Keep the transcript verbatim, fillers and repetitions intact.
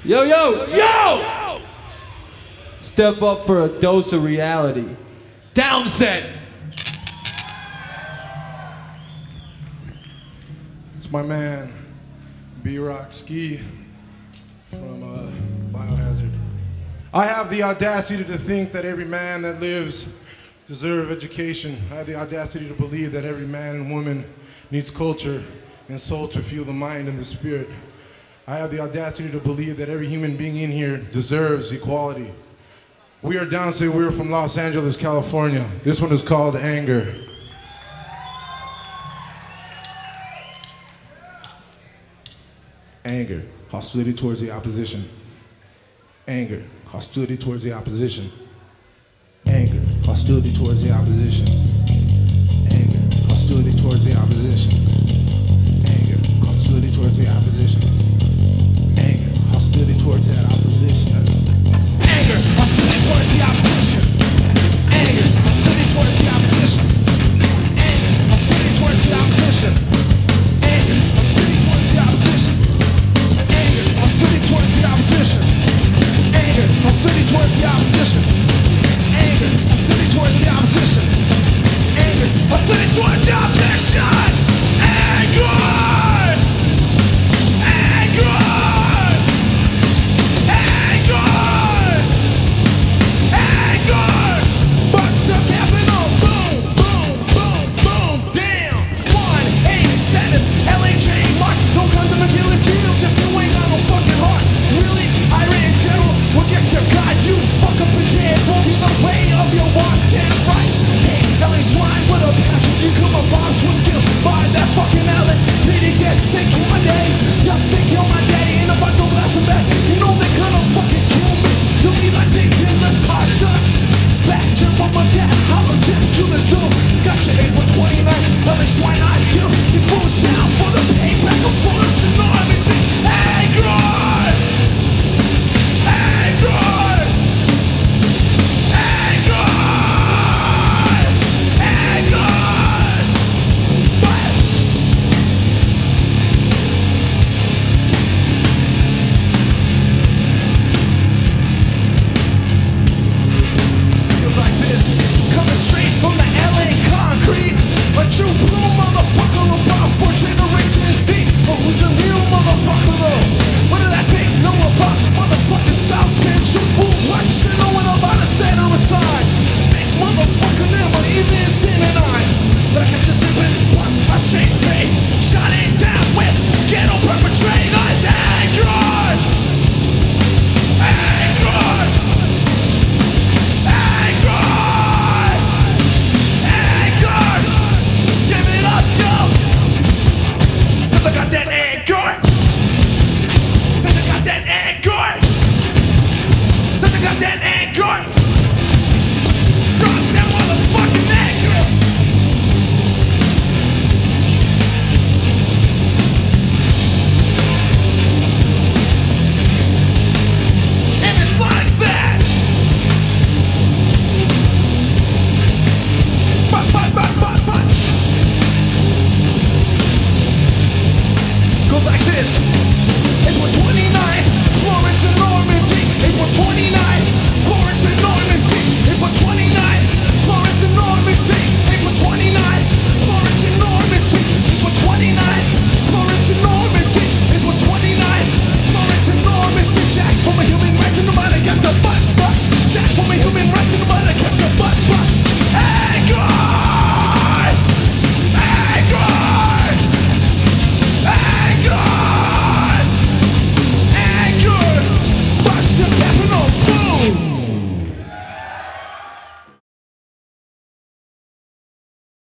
Yo, yo, yo! Step up for a dose of reality. Downset! It's my man, B-Rock Ski from uh, Biohazard. I have the audacity to think that every man that lives deserves education. I have the audacity to believe that every man and woman needs culture and soul to fuel the mind and the spirit. I have the audacity to believe that every human being in here deserves equality. We are Downset. We're from Los Angeles, California. This one is called Anger. Anger, hostility towards the opposition. Anger, hostility towards the opposition. Anger, hostility towards the opposition. Anger, hostility towards the opposition. Anger, hostility towards the opposition. Anger, hostility towards that opposition. Anger, hostility towards the opposition. Anger, hostility towards the opposition. Anger, hostility towards the opposition. Anger, hostility towards the opposition. Anger, hostility towards the opposition. Anger, hostility towards the opposition. Anger, hostility towards the opposition. Anger, hostility towards the opposition.